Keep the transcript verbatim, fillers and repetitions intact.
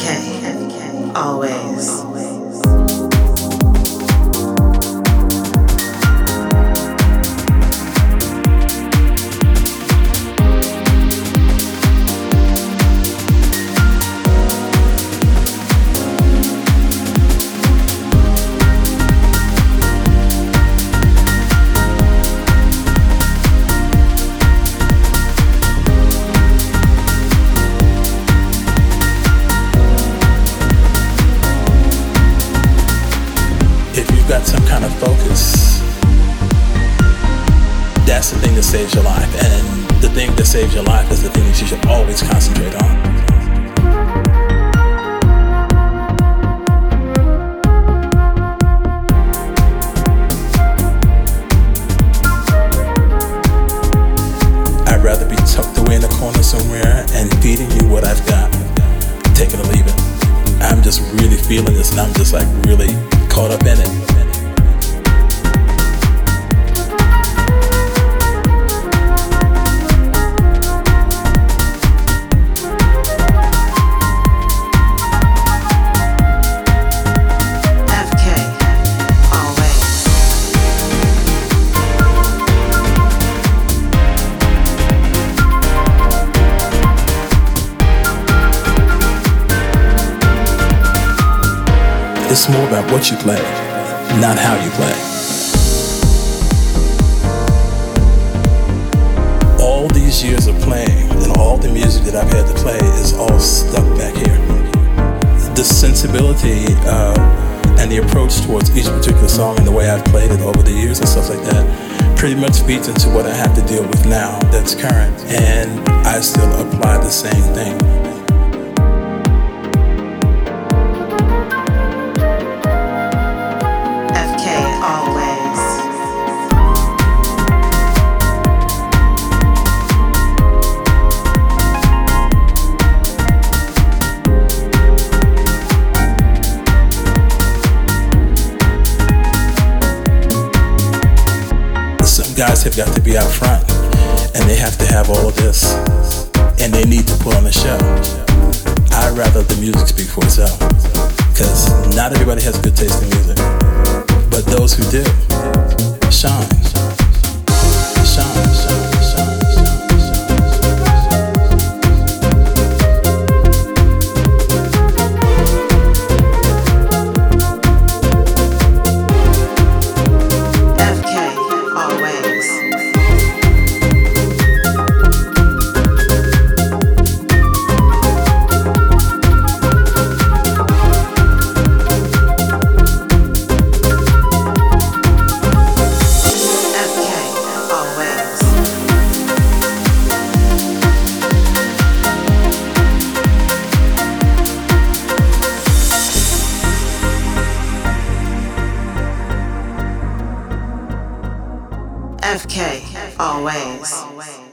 K, always. Got some kind of focus, that's the thing that saves your life, and the thing that saves your life is the thing that you should always concentrate on. I'd rather be tucked away in the corner somewhere and feeding you what I've got, take it or leave it. I'm just really feeling this, and I'm just like really caught up in it. It's more about what you play, not how you play. All these years of playing and all the music that I've had to play is all stuck back here. The sensibility uh, and the approach towards each particular song and the way I've played it over the years and stuff like that pretty much feeds into what I have to deal with now that's current, and I still apply the same thing. Guys have got to be out front, and they have to have all of this, and they need to put on a show. I'd rather the music speak for itself, because not everybody has good taste in music, but those who do shine, shine, shine, shine. F K, always.